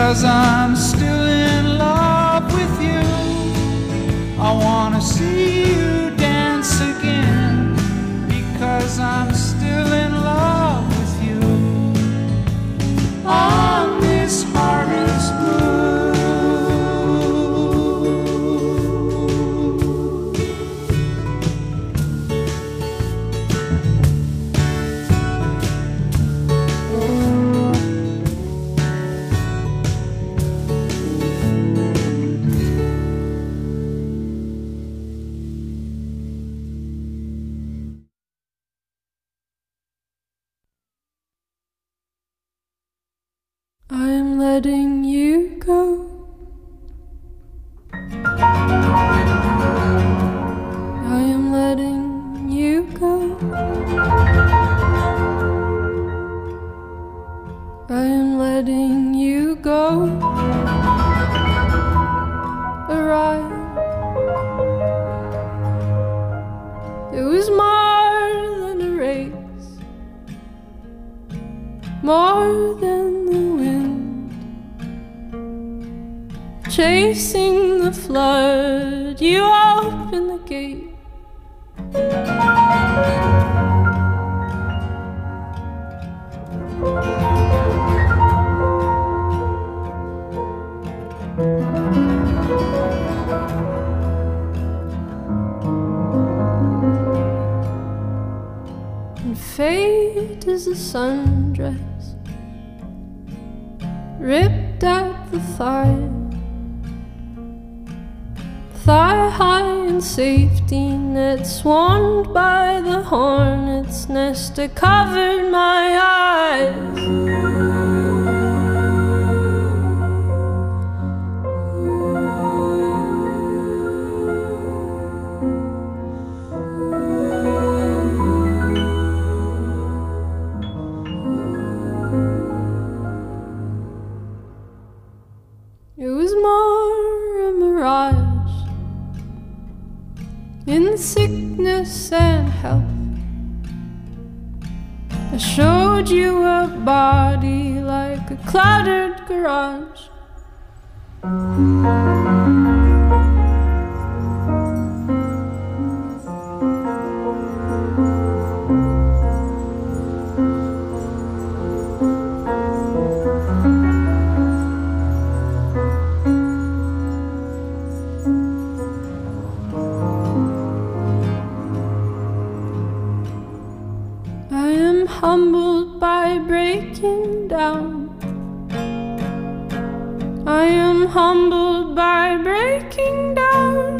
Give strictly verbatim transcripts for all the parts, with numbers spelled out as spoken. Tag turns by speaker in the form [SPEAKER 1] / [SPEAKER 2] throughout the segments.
[SPEAKER 1] because I'm still in love with you. I wanna see you dance again because I'm still in love with you. On this harvest moon,
[SPEAKER 2] I'm letting you go. I am letting you go. I am letting you go. Arrive. It was more than a race, more than the wind chasing the flood. You open the gate. And fate is a sundress ripped at the thigh, thigh high in safety net, swarmed by the hornet's nest that covered my eyes. It was more a mirage in sickness and health. I showed you a body like a cluttered garage. Humbled by breaking down. I am humbled by breaking down.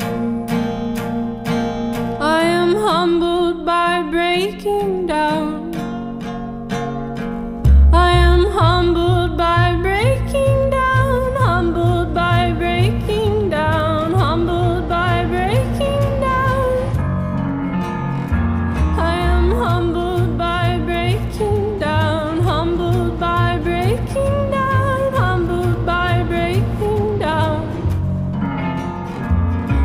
[SPEAKER 2] I am humbled by breaking down. I am humbled by breaking down. Humbled by breaking down. Humbled by breaking down. I am humbled by breaking down, humbled by breaking down, humbled by breaking down.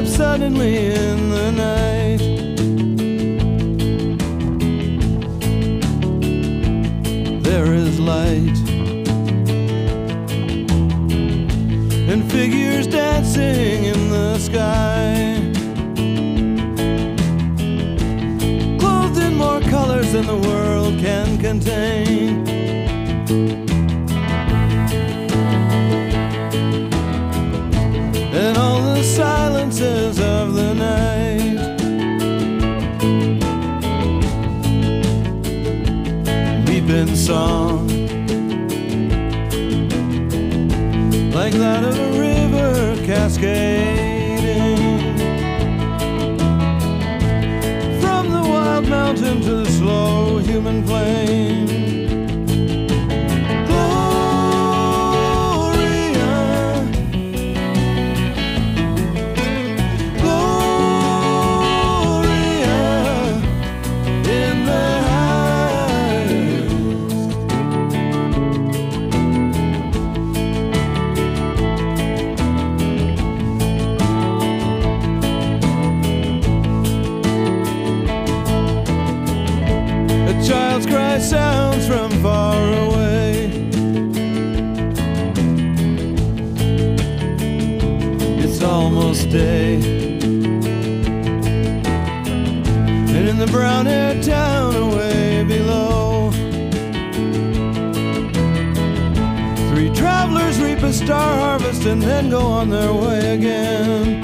[SPEAKER 3] up suddenly in the night. There is light and figures dancing in the sky, clothed in more colors than the world can contain. And all the silences of the night deep in song, like that of a river cascading from the wild mountain to the slow human plain. Child's cry sounds from far away. It's almost day, and in the brown-haired town away below, three travelers reap a star harvest and then go on their way again.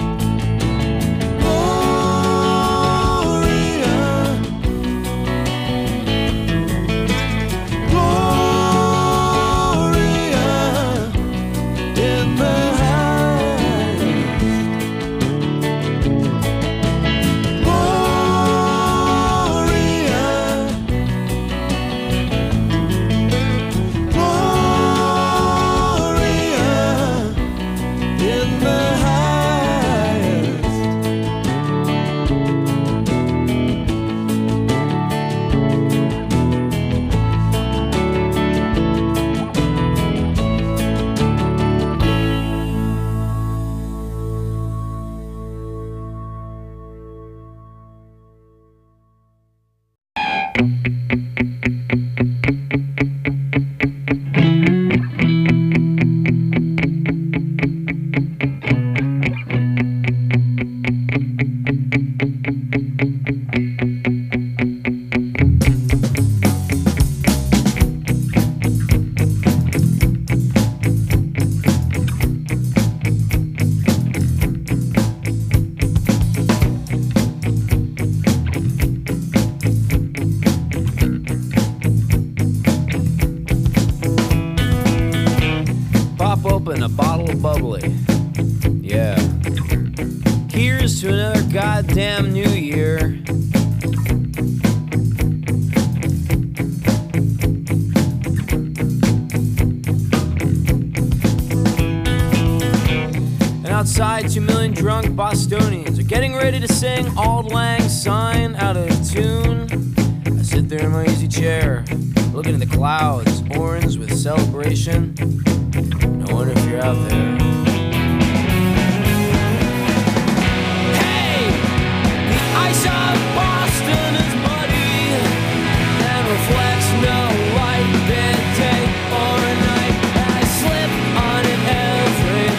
[SPEAKER 4] Open a bottle of bubbly. Yeah. Here's to another goddamn new year. And outside, two million drunk Bostonians are getting ready to sing Auld Lang Syne out of tune. I sit there in my easy chair, looking at the clouds, orange with celebration. I wonder if you're out there. Hey! The ice of Boston is muddy and reflects no light, big day or night. And I slip on it every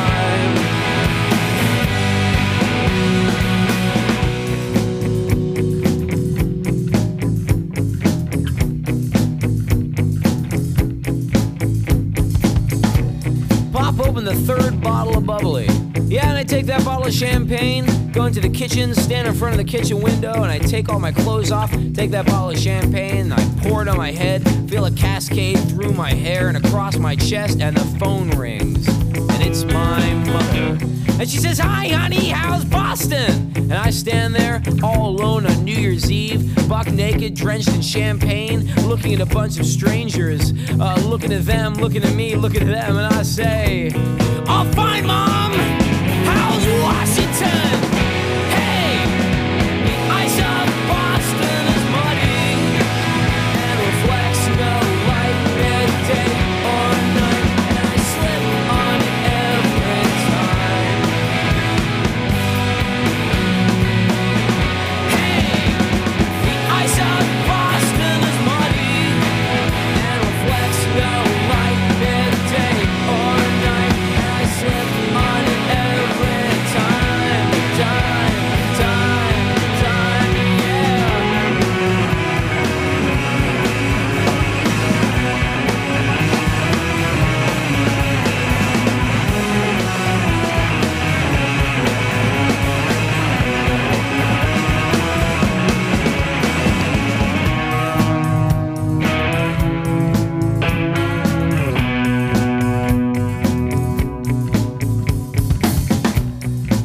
[SPEAKER 4] Pop open the third bottle of bubbly. Yeah, and I take that bottle of champagne, go into the kitchen, stand in front of the kitchen window, and I take all my clothes off, take that bottle of champagne, and I pour it on my head, feel a cascade through my hair and across my chest, and the phone rings. And it's my mother. And she says, "Hi, honey, how's Boston?" And I stand there all alone on New Year's Eve, buck naked, drenched in champagne, looking at a bunch of strangers, uh, looking at them, looking at me, looking at them, and I say, "Oh, fine, Mom. How's Washington? Hey, the ice of Boston is muddy and reflects no light, midday or night, and I slip on it every time."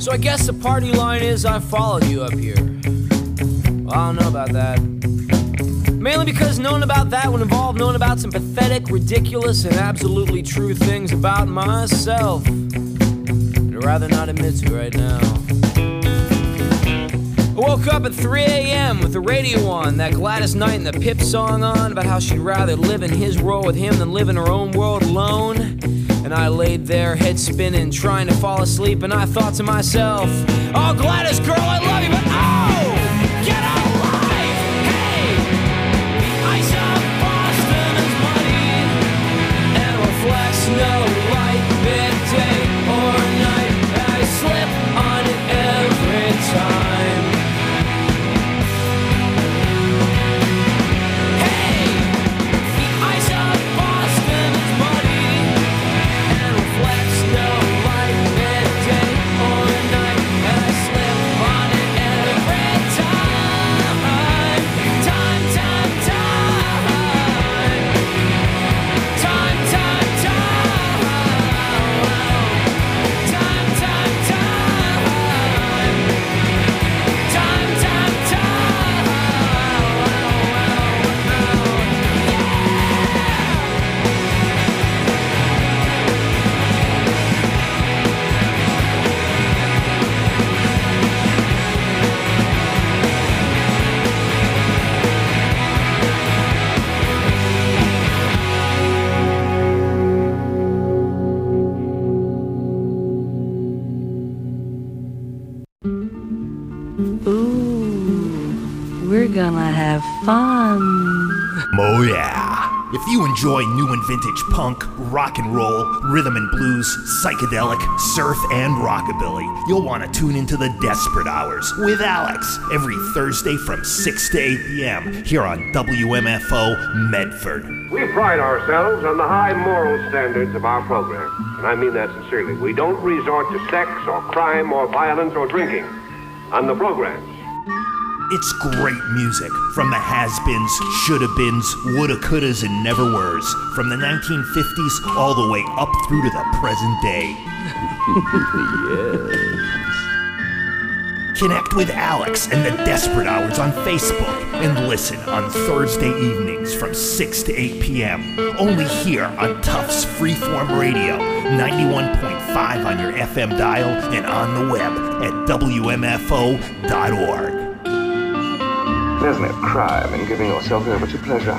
[SPEAKER 4] So I guess the party line is I followed you up here. Well, I don't know about that. Mainly because knowing about that would involve knowing about some pathetic, ridiculous, and absolutely true things about myself. I'd rather not admit to right now. I woke up at three a.m. with the radio on, that Gladys Knight and the Pip song on, about how she'd rather live in his world with him than live in her own world alone. And I laid there, head spinning, trying to fall asleep, and I thought to myself, oh, Gladys, girl, I love you, but oh, get a life! Hey, the ice of Boston is muddy and reflects no light, midday or night. I slip on it every time. Hey, the ice of Boston is muddy and reflects no light, midday or night. I slip on it every time. Time, time, time. Time, time, time. Time, time, time. Time, time, time.
[SPEAKER 5] Ooh, we're gonna have fun.
[SPEAKER 6] Oh yeah. If you enjoy new and vintage punk, rock and roll, rhythm and blues, psychedelic, surf, and rockabilly, you'll want to tune into the Desperate Hours with Alex every Thursday from six to eight p.m. here on W M F O Medford.
[SPEAKER 7] We pride ourselves on the high moral standards of our program, and I mean that sincerely. We don't resort to sex or crime or violence or drinking on the programs.
[SPEAKER 6] It's great music from the has-beens, shoulda-beens, woulda, couldas, and never-weres, from the nineteen fifties all the way up through to the present day. Yes. Connect with Alex and the Desperate Hours on Facebook and listen on Thursday evenings from six to eight p.m. only here on Tufts Freeform Radio, ninety-one point five on your F M dial and on the web at W M F O dot org.
[SPEAKER 8] There's no crime in giving yourself over to pleasure.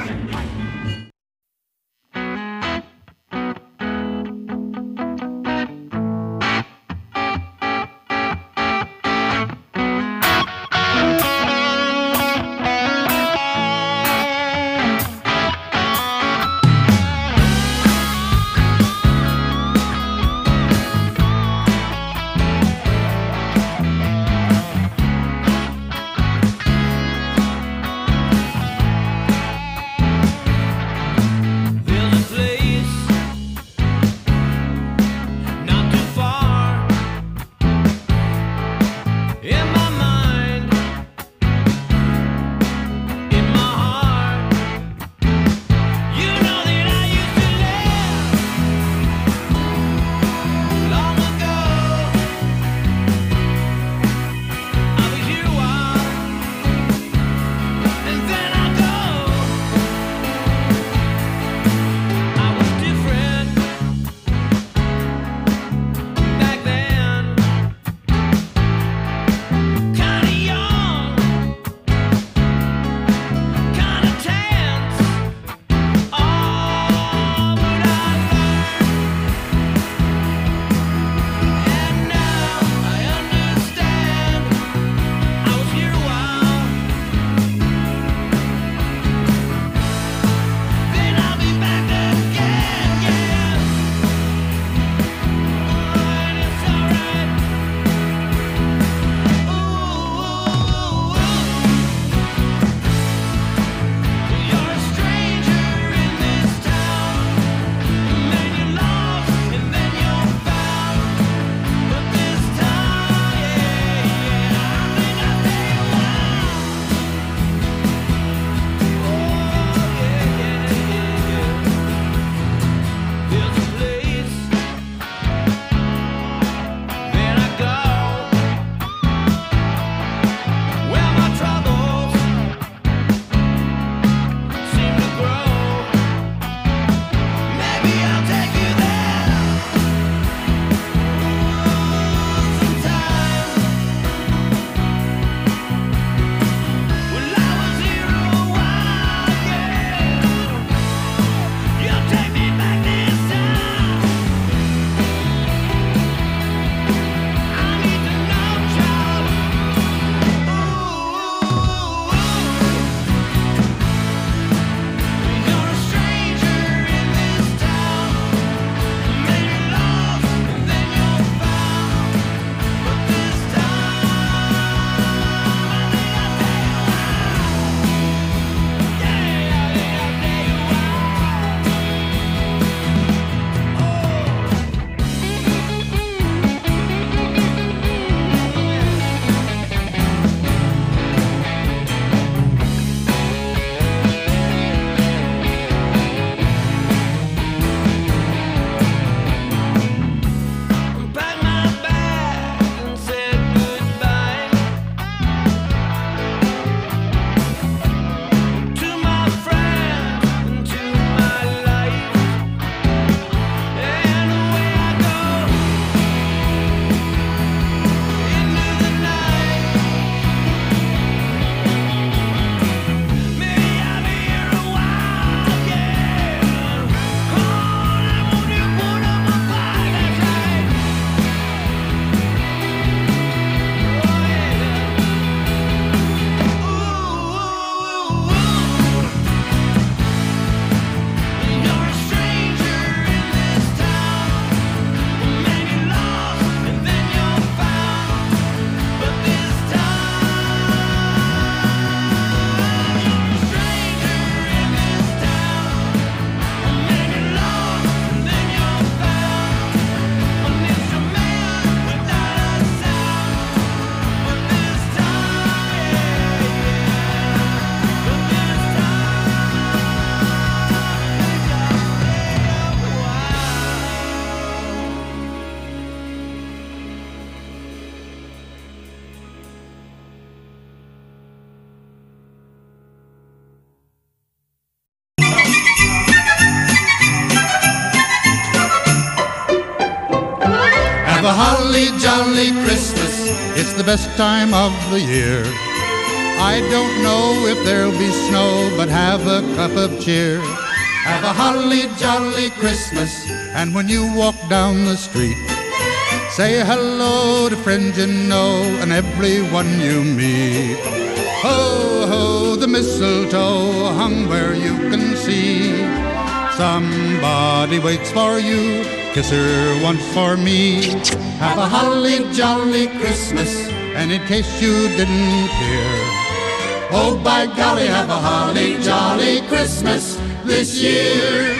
[SPEAKER 9] Have a holly jolly Christmas, it's the best time of the year. I don't know if there'll be snow, but have a cup of cheer. Have a holly jolly Christmas, and when you walk down the street, say hello to friends you know and everyone you meet. Ho, ho, the mistletoe hung where you can see. Somebody waits for you, kiss her once for me. Have a holly jolly Christmas, and in case you didn't hear, oh by golly, have a holly jolly Christmas this year.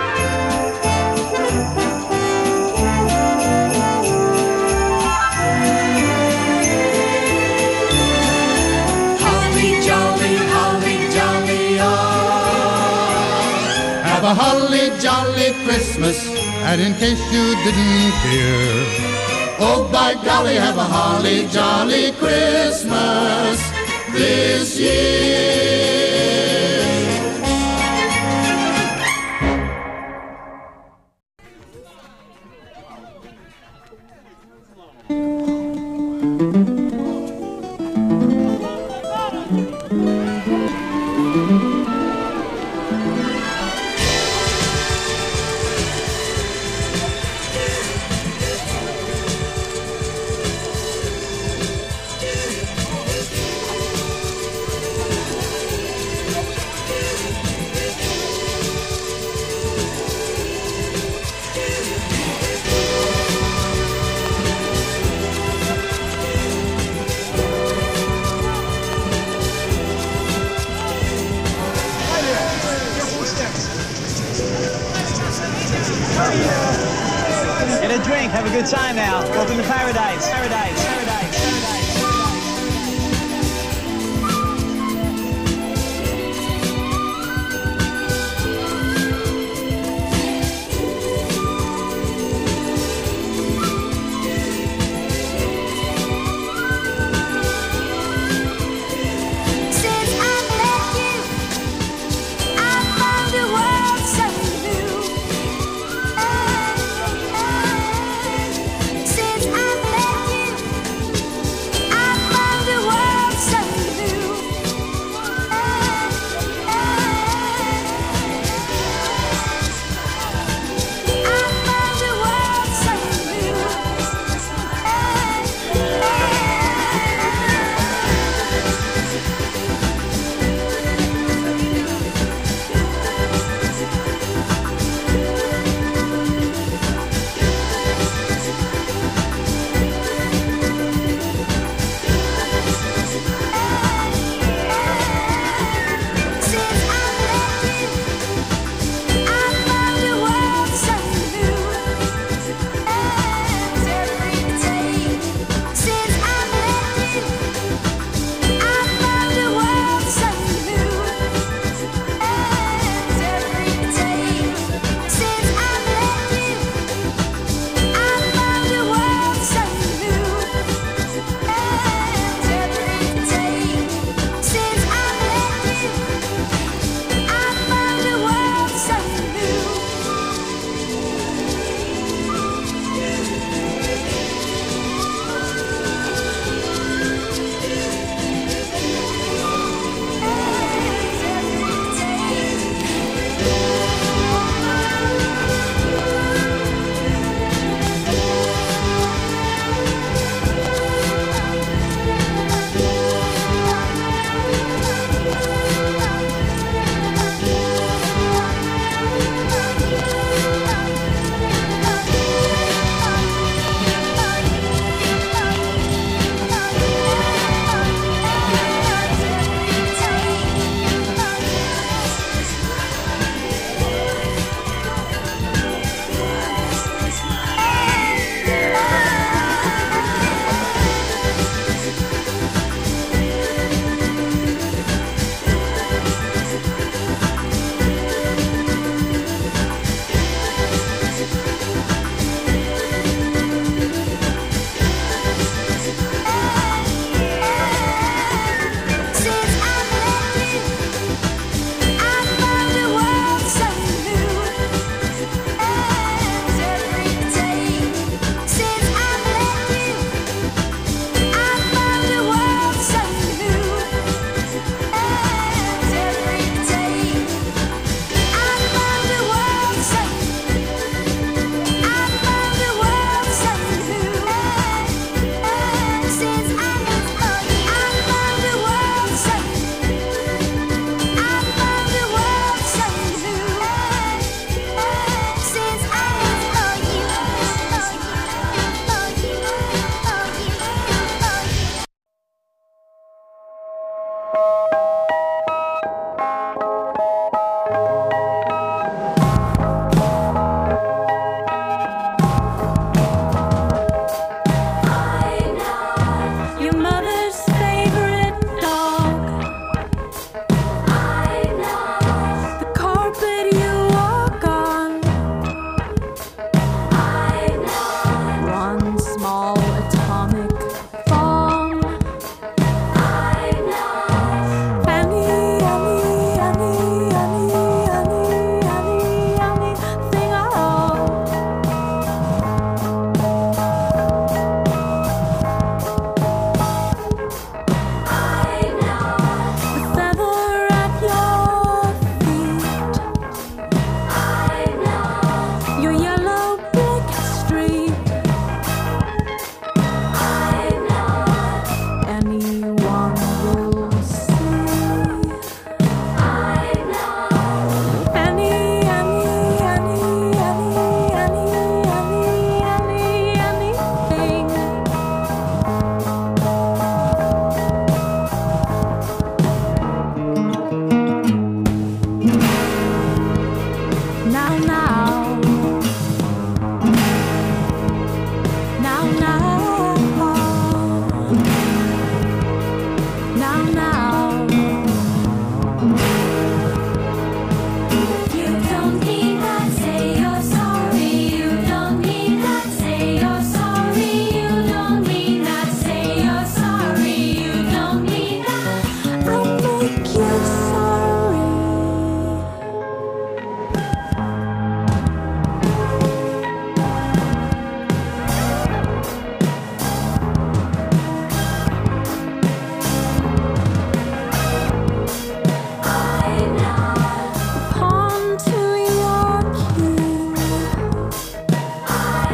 [SPEAKER 9] Holly jolly, holly jolly, oh. Have a holly jolly Christmas, and in case you didn't hear, oh by golly, have a holly jolly Christmas this year.
[SPEAKER 10] Get a drink, have a good time now. Welcome to paradise, paradise, paradise, paradise.
[SPEAKER 11] Since I met you,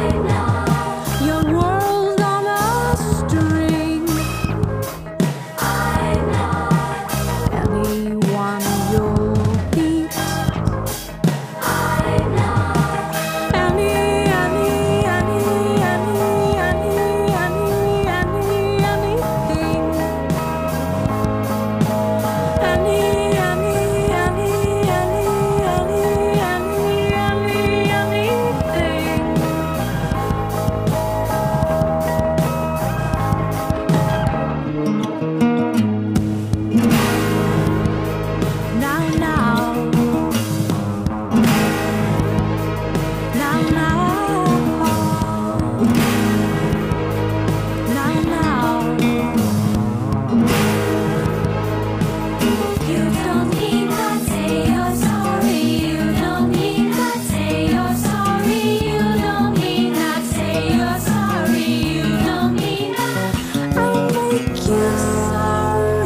[SPEAKER 2] Your world on a string. Anyone you'll beat. Any, any, any, any, any, any, any, anything. Any, any, any, any, any, any, any, anything. Now, now. Now, now. Now, now. You don't mean that, say you're sorry. You don't mean that, say you're sorry. You don't mean that, say you're sorry. You don't mean that. I'll make you sorry.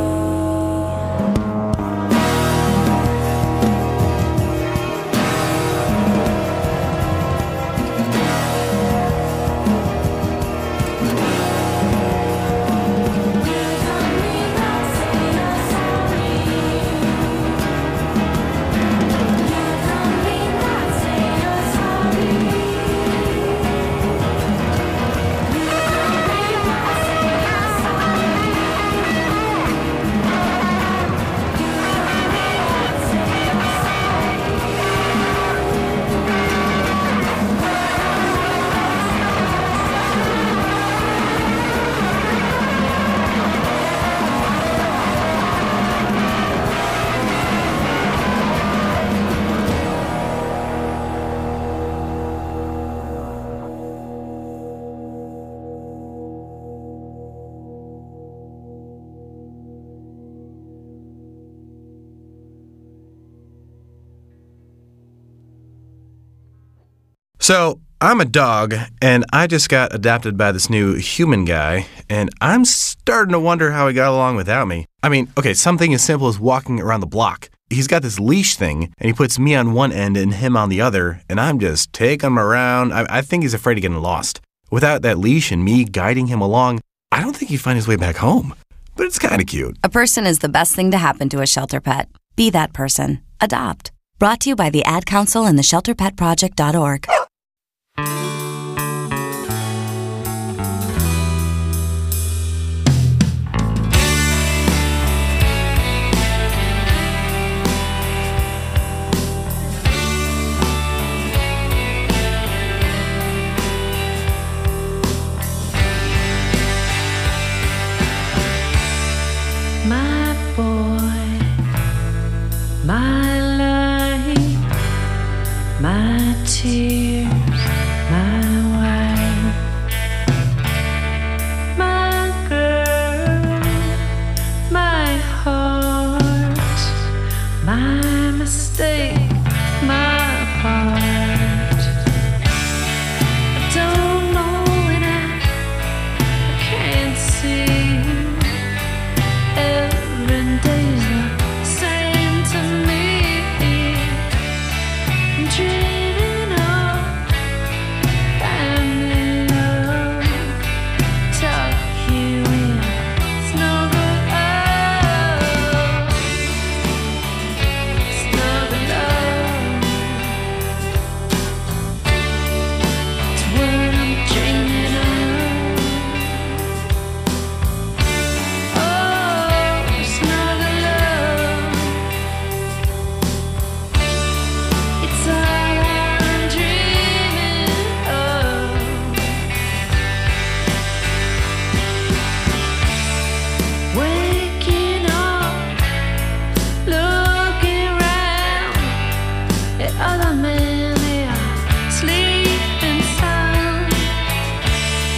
[SPEAKER 11] So, I'm a dog, and I just got adopted by this new human guy, and I'm starting to wonder how he got along without me. I mean, okay, something as simple as walking around the block. He's got this leash thing, and he puts me on one end and him on the other, and I'm just taking him around. I, I think he's afraid of getting lost. Without that leash and me guiding him along, I don't think he'd find his way back home. But it's kind of cute.
[SPEAKER 12] A person is the best thing to happen to a shelter pet. Be that person. Adopt. Brought to you by the Ad Council and the shelter pet project dot org.
[SPEAKER 2] My boy, my life, my tears, my wife, my girl, my heart, my mistake, my part. I don't know and I, I can't see. Every day's the same to me. I'm dreaming of family love. Tuck you in, snuggle up, snuggle up. It's what I'm dreaming of. Other men, they are sleeping sound.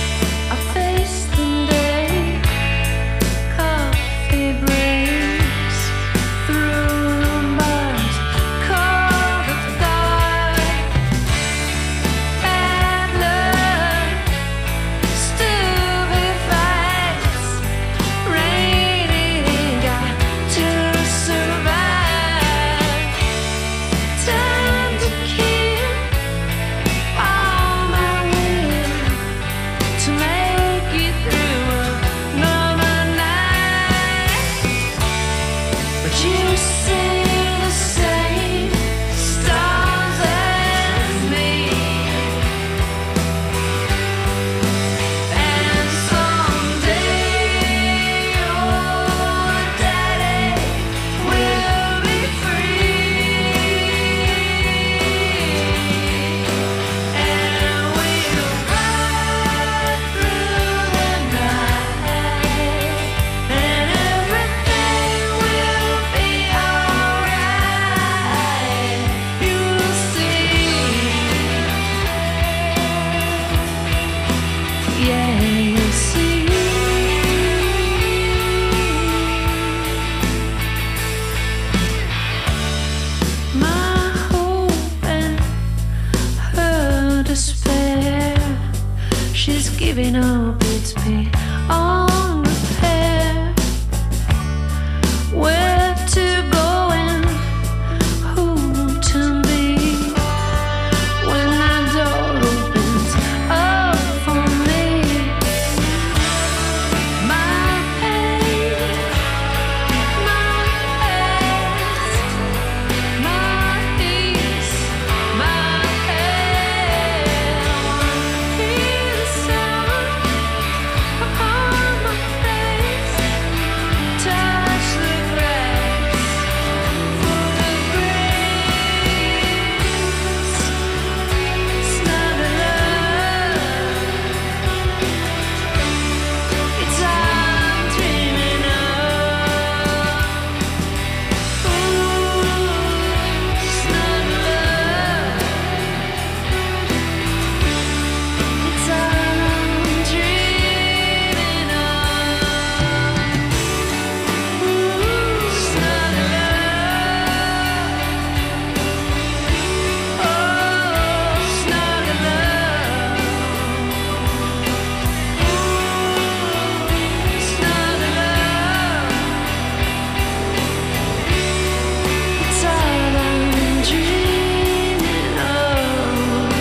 [SPEAKER 2] she's giving up its beyond repair. Where to go and who to be when that door opens up for me. My pain, my past, my peace, my head. Hear the sound upon my face, touch the grass for the breeze. Snuggle up, it's I'm dreaming of. Ooh, snuggle up, it's I'm dreaming of. Ooh, snuggle up, oh, snuggle up, ooh, snuggle up, it's all I'm dreaming of.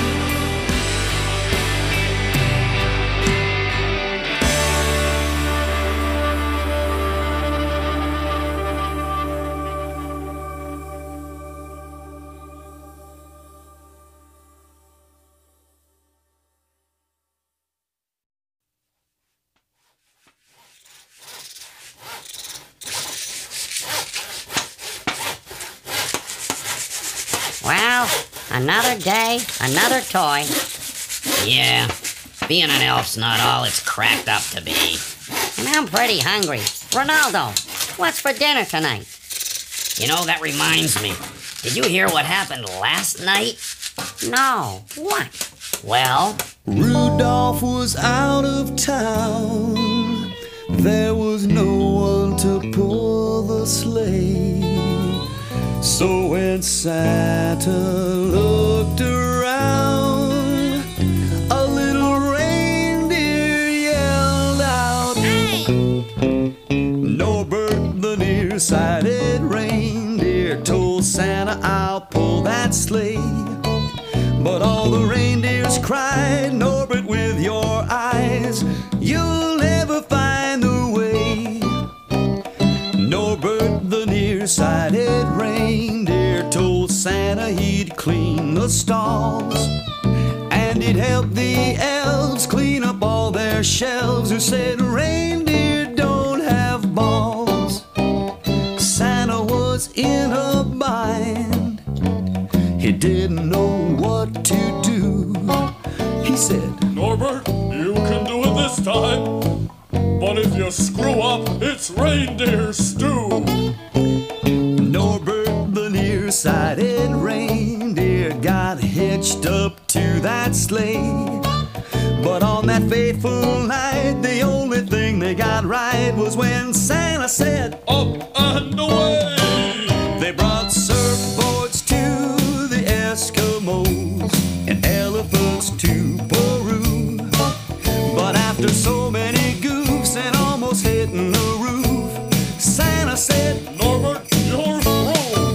[SPEAKER 13] Well, another day, another toy. Yeah, being an elf's not all it's cracked up to be. And I'm pretty hungry. Ronaldo, what's for dinner tonight? You know, that reminds me. Did you hear what happened last night? No. What? Well,
[SPEAKER 3] Rudolph was out of town. There was no one to pull the sleigh. So when Santa looked around, a little reindeer yelled out, Norbert the nearsighted reindeer told Santa, I'll pull that sleigh. But all the reindeers cried, Norbert, with your eyes, you'll never find the way. Norbert the nearsighted reindeer told Santa he'd clean the stalls, and he'd help the elves clean up all their shelves, who said reindeer don't have balls. Santa was in a bind. He didn't know what to do. He said,
[SPEAKER 14] Norbert, you can do it this time. But if you screw up, it's reindeer stew.
[SPEAKER 3] Norbert the nearsighted reindeer got hitched up to that sleigh. But on that fateful night, the only thing they got right was when Santa said,
[SPEAKER 14] up and away.
[SPEAKER 3] They brought surfboards to the Eskimos and elephants to Peru. But after so many goofs and almost hitting the roof, Santa said,
[SPEAKER 14] Norbert, you're through.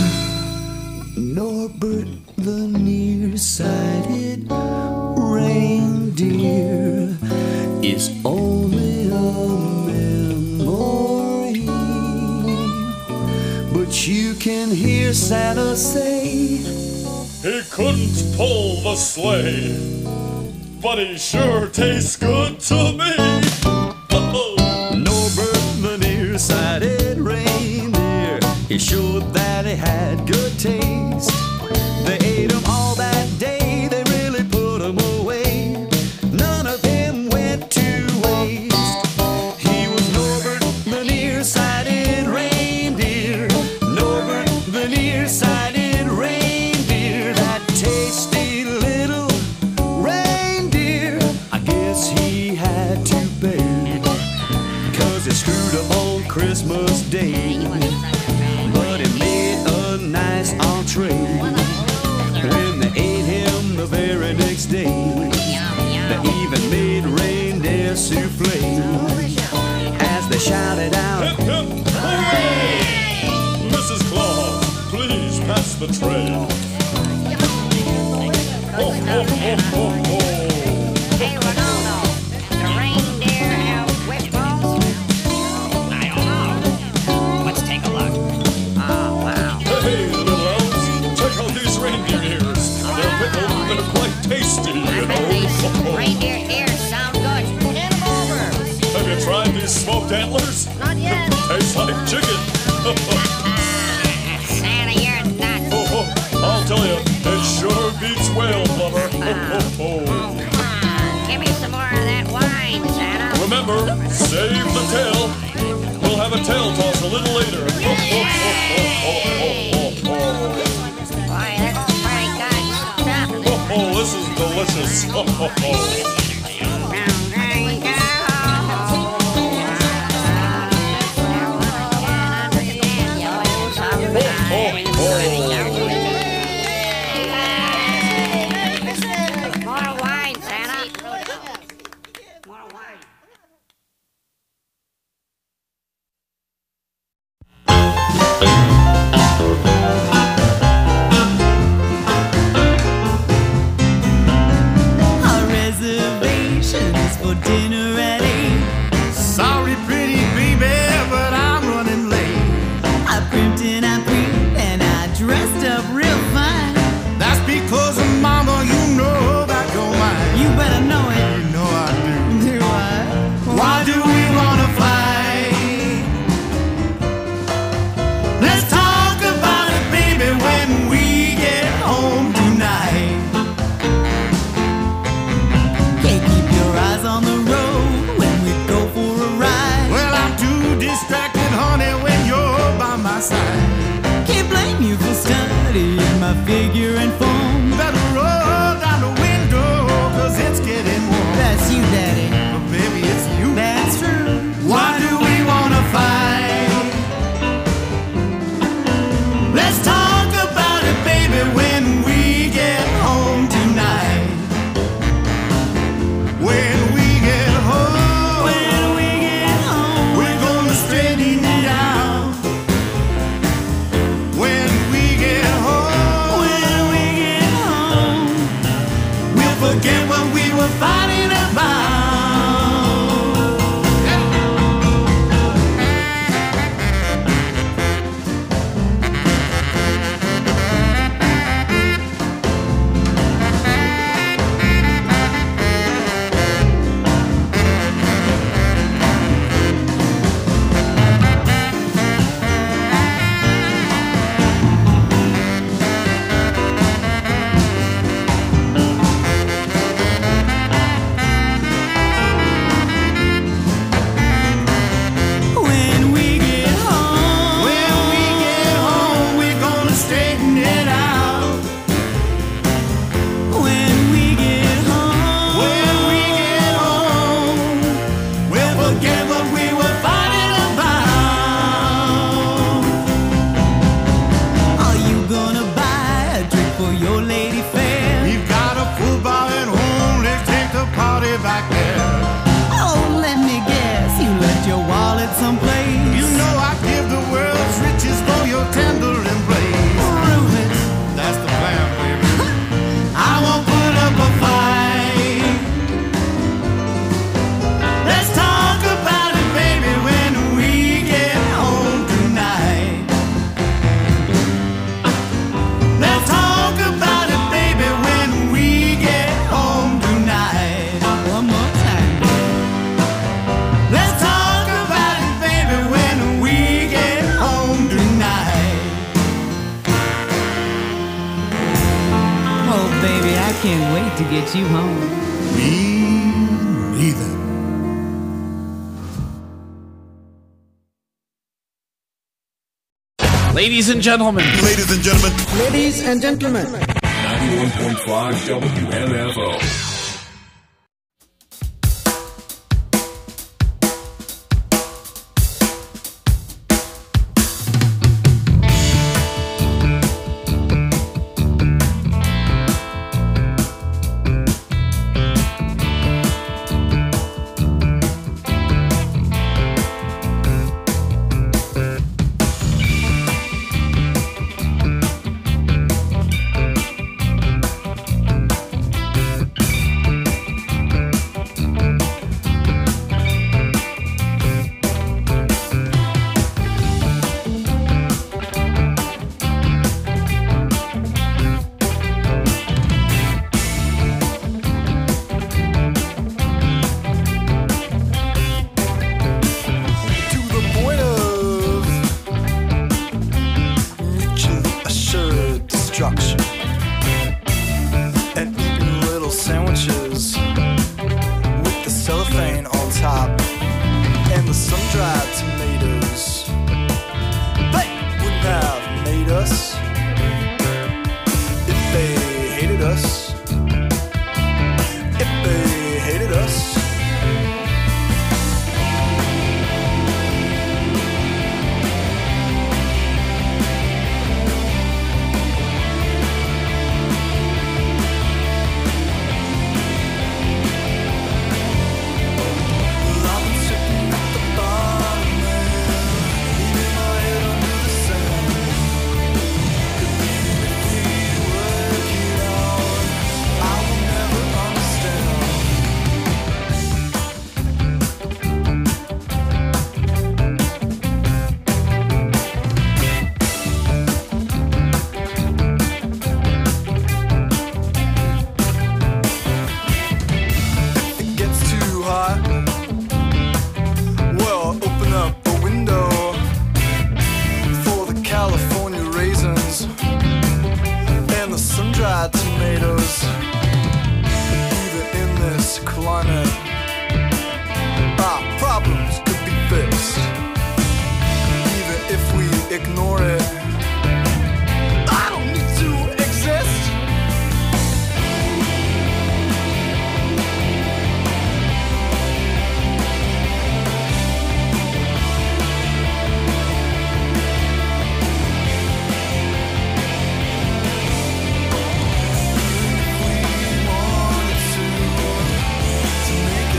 [SPEAKER 3] Norbert the nearsighted reindeer is only a memory. But you can hear Santa say,
[SPEAKER 14] he couldn't pull the sleigh, but he sure tastes good to me.
[SPEAKER 3] Norbert the nearsighted reindeer, he showed that he had good taste. They ate them all that day, they really put them away. None of them went to waste. He was Norbert the nearsighted reindeer. Norbert the nearsighted reindeer. That tasty little reindeer, I guess he had to bear, 'cause he screwed up on Christmas Day. But he made a nice entree when they ate him the very next day. They even made reindeer souffle as they shouted out,
[SPEAKER 14] Hip, hip, hooray! Missus Claus, please pass the tray. Ho, ho, ho, ho, ho.
[SPEAKER 13] Hey, Ronaldo, the reindeer have wishbones? I don't know. Let's take a look. Oh, wow.
[SPEAKER 14] Hey, little elves, check out these reindeer ears. They're pickled and they're quite tasty, you know.
[SPEAKER 13] These reindeer ears sound good. Hand them over.
[SPEAKER 14] Have you tried these smoked antlers?
[SPEAKER 13] Not yet.
[SPEAKER 14] Tastes like chicken.
[SPEAKER 13] Santa, you're nuts.
[SPEAKER 14] Oh, oh, I'll tell you, it sure beats whale blubber. Oh, oh, oh.
[SPEAKER 13] Give me some more of that wine, Santa.
[SPEAKER 14] Remember, save the tail. We'll have a tail toss a little later. Oh, oh, oh, oh, oh, oh, oh.
[SPEAKER 13] Boy, they're pretty good stuff.
[SPEAKER 14] Oh, oh, this is delicious. Oh, oh, oh.
[SPEAKER 13] More wine, Santa. More wine.
[SPEAKER 15] Our reservation is for dinner at eight.
[SPEAKER 6] Sorry, pretty baby, but I'm running late.
[SPEAKER 15] I primped and I prepped and I dressed up real fine.
[SPEAKER 6] That's because of mama, you know that you're mine.
[SPEAKER 15] You better know it.
[SPEAKER 6] You know I do.
[SPEAKER 15] Do I?
[SPEAKER 6] Why do we wanna fight? Let's talk about it, baby, when we get home tonight.
[SPEAKER 15] Can't keep your eyes on the road when we go for a ride.
[SPEAKER 6] Well, I'm too distracted, honey, when you're by my side.
[SPEAKER 15] Can't blame you for studying my figure and form.
[SPEAKER 6] Better roll down the window, cause it's getting warm.
[SPEAKER 15] That's you, Daddy.
[SPEAKER 6] But baby, it's you.
[SPEAKER 15] That's true.
[SPEAKER 6] Why do we wanna fight? Let's talk about it, baby, when we get home tonight. When we get home,
[SPEAKER 15] When we get home,
[SPEAKER 6] we're gonna straighten it out. When we get home,
[SPEAKER 15] when we get home,
[SPEAKER 6] we'll forget what we were fighting about.
[SPEAKER 15] when we get home,
[SPEAKER 6] When we get home, we're gonna straighten it out.
[SPEAKER 15] when we get home,
[SPEAKER 6] When we get home, we'll forget what we were fighting about.
[SPEAKER 15] are you gonna buy a drink for your lady fair?
[SPEAKER 6] We've got a full bar at home, let's take the party back there.
[SPEAKER 15] Oh, let me guess, you left your wallet someplace.
[SPEAKER 6] You know I give the world's riches for your tender embrace.
[SPEAKER 15] Prove it.
[SPEAKER 6] That's the plan, baby. I won't put up a fight. Let's talk about it, baby, when we get home tonight. Let's talk about it, baby, when we get home tonight.
[SPEAKER 15] One more time.
[SPEAKER 6] Let's talk about it, baby, when we get home tonight.
[SPEAKER 15] Oh, baby, I can't wait to get you home.
[SPEAKER 6] Me neither.
[SPEAKER 11] Ladies and gentlemen.
[SPEAKER 6] Ladies and gentlemen.
[SPEAKER 15] Ladies and gentlemen.
[SPEAKER 16] ninety-one point five W M F O.
[SPEAKER 17] sun-dried tomatoes. They wouldn't have made us if they hated us. If they hated us. Tomatoes, even in this climate, our problems could be fixed. Even if we ignore it, I don't need to exist. To make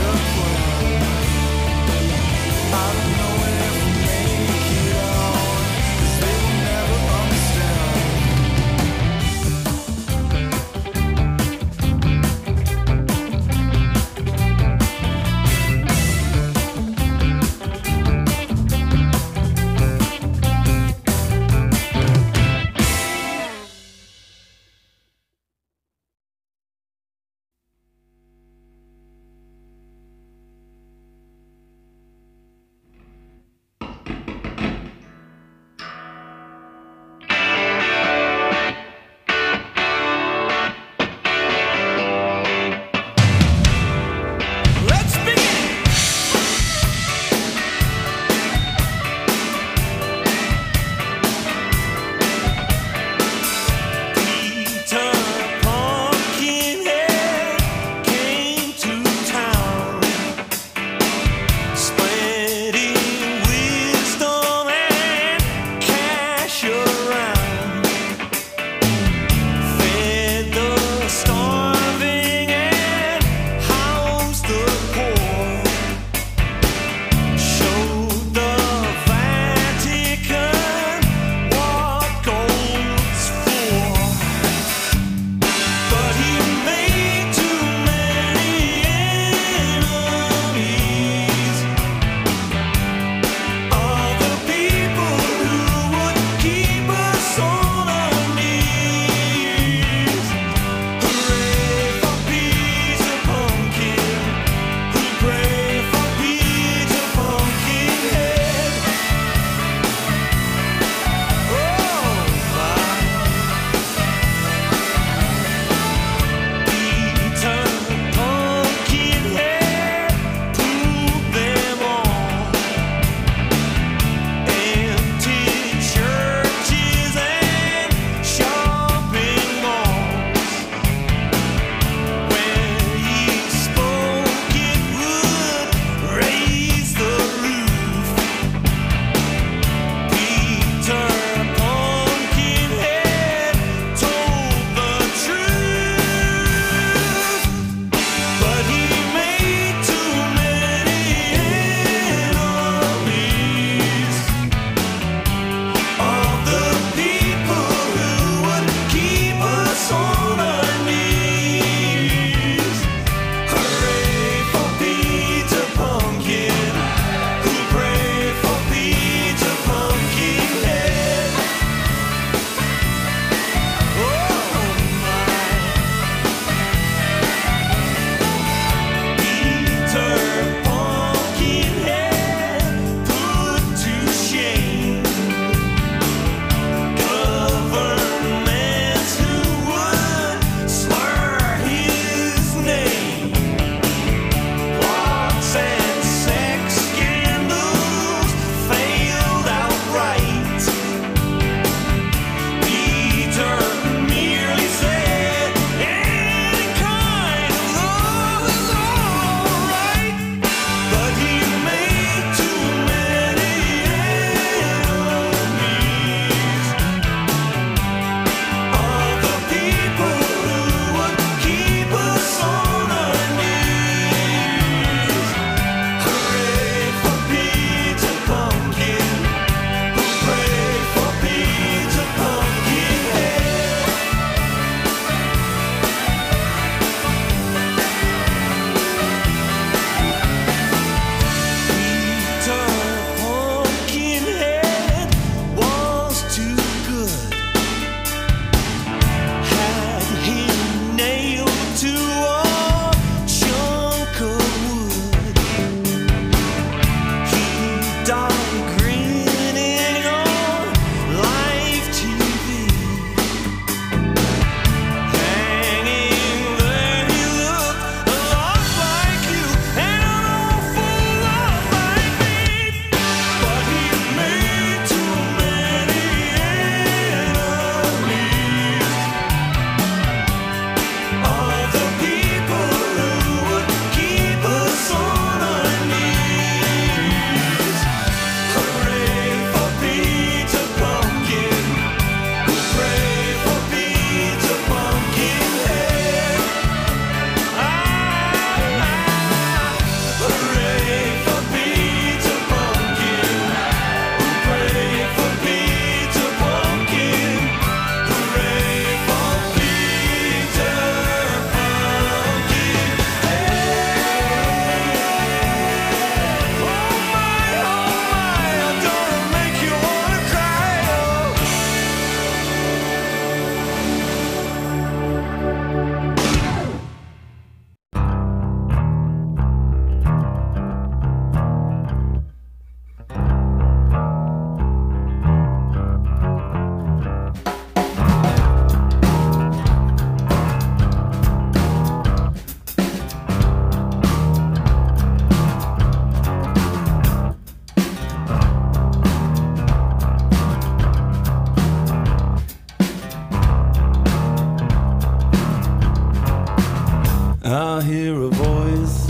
[SPEAKER 3] hear a voice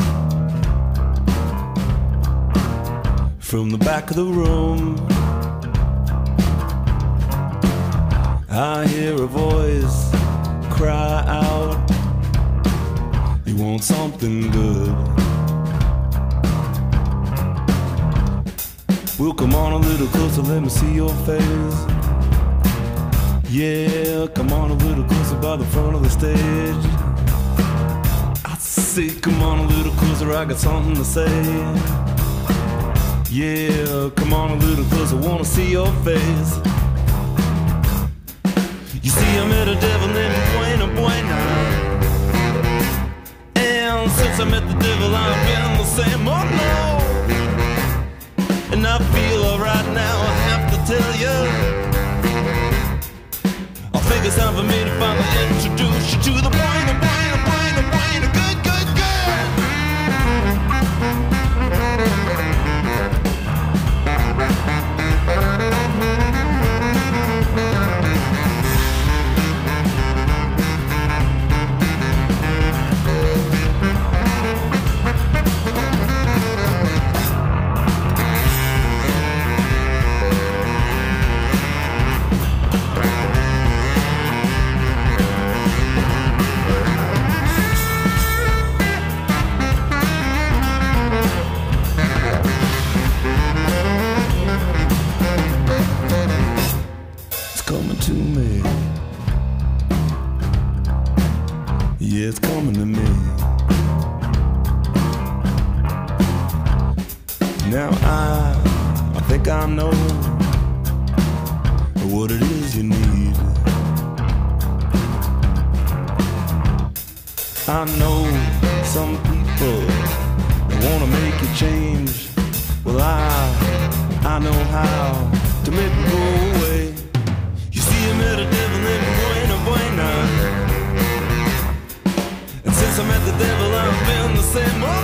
[SPEAKER 3] from the back of the room. I hear a voice cry out, you want something good. Well, come on a little closer, let me see your face. Yeah, come on a little closer by the front of the stage. I say, come on a little closer, I got something to say. Yeah, come on a little closer, wanna see your face. You see, I met a devil named Buena Buena, and since I met the devil, I've been the same. Oh no, and I feel alright now, I have to tell you, I think it's time for me to finally introduce you to the Buena Buena Buena Buena good, good, good. Yeah, it's coming to me. Now I, I think I know what it is you need. I know some people wanna make you change. Well, I, I know how to make it go away. You see, I met a devil named Buena Buena. Since I met the devil, I've been the same. Oh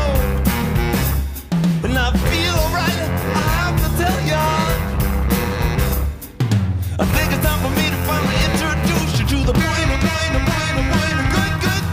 [SPEAKER 3] no, and I feel alright. I have to tell ya, I think it's time for me to finally introduce you to the Buena Buena Buena Buena good, good,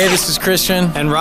[SPEAKER 18] Hey, this is Christian.
[SPEAKER 19] And Rob.